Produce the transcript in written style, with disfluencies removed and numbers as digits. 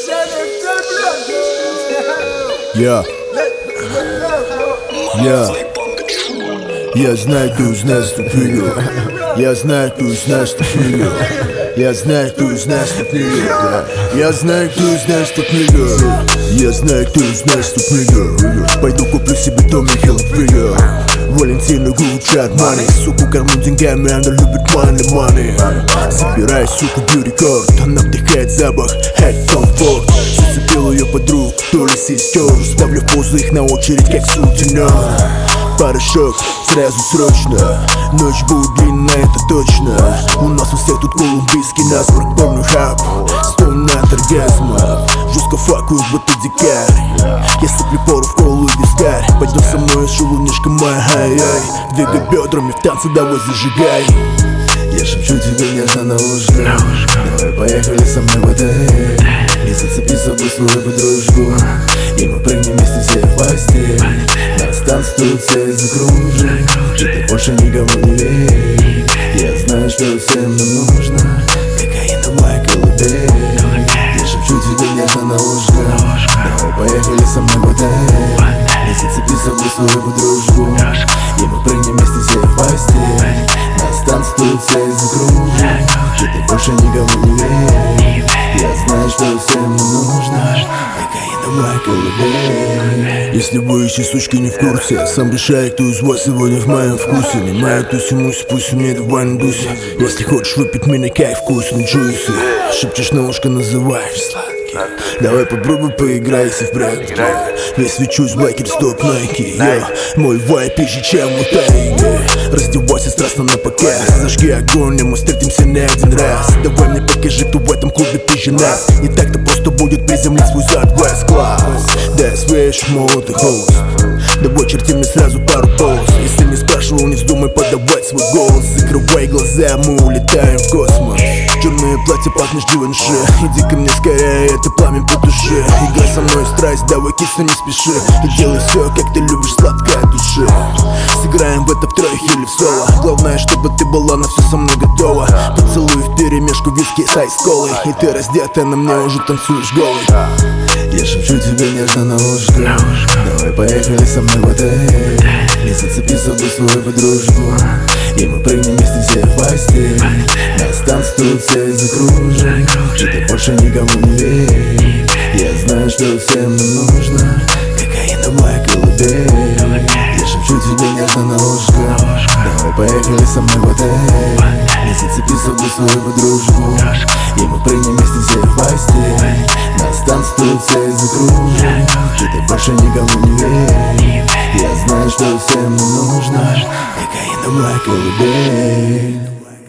Я знаю, ты узнаешь, что вперед. Я знаю, ты узнаешь, что вперед. Я знаю, ты узнаешь, что вперед. Я знаю, ты узнаешь, что вперед. Я знаю, ты узнаешь, что вперед. Пойду куплю себе дом и хил вперед. Валентина Гучат Мани. Суку кормлю деньгами, она любит money. Собираю, суку, бью-рекорд. Она вдыхает запах, комфорт. Зацепил ее подруг, то ли сестер. Ставлю в позу их на очередь, как сутенер. Порошок, сразу срочно. Ночь будет длинная, это точно. У нас у всех тут колумбийский насморк. Помню хаб, стон от оргазма. Жестко факую, будто дикарь. Я сыплю пору в колу и вискарь. Пойдем со мной, шелунишка моя, ай-ай. Двигай бедрами, в танце давай зажигай. Я шепчу тебе нежно на ушко. Давай поехали со мной в отель. И зацепи с собой свою подружку. И мы прыгнем вместе все в постель. Нас танцуют все и закружим. И ты больше никому не верь. Я знаю, что всем нам нужно кокаиновая колыбель. Я шепчу тебе нежно на ушко. Давай поехали со мной в отель. И зацепи с собой свою подружку. И мы прыгнем вместе все в постель. Нас танцуют все и закружим. И ты больше никому не верь. Я знаю, что всем нам нужно кокаиновая колыбель. Если вы еще, сучки, не в курсе, сам решаю, кто из вас сегодня в моем вкусе. Не моя туси-муси, пусть мне давай надуйся. Если хочешь выпить меня, кайф, вкусный джуси. Шепчешь на ушко, называешь сладкий. Давай попробуй поиграйся в брат. Я свечусь, блэкер, стоп, найки. Мой вайп пизже, чем у тайги. Раздевайся страстно на показ. Зажги огонь, и мы встретимся не один раз. Давай мне покажи, кто в этом клубе пизже нас. Не так-то просто будет приземлить свой зад в S-класс. Да, свеж, молотый холст. Давай черти мне сразу пару полос. Если не спрашивал, не вздумай подавать свой голос. Закрывай глаза, мы улетаем в космос. Черное платье, пахнешь Givenchy. Иди ко мне скорее, это пламя по душе. Играй со мной страсть, давай кисну, не спеши. И делай все, как ты любишь, сладкая души. Сыграем в это втроих или в соло. Главное, чтобы ты была на все со мной готова. Поцелуй вперемешку виски с айс-колой. И ты раздета, на мне уже танцуешь голой. Я шепчу тебе нежно на ушко. Давай поехали со мной в отель. И зацепи с собой свою подружку. И мы прыгнем вместе все в постель. Нас танцуют все и закружим. И ты больше никому не верь. Я знаю, что всем нам нужно кокаиновая колыбель. Я шепчу тебе нежно на ушко. Давай поехали со мной в отель. И зацепи с собой свою подружку. И мы прыгнем вместе все в постель. Нас танцуют все и закружим. И ты больше никому не верь. Я знаю, что всем нам нужно кокаиновая колыбель.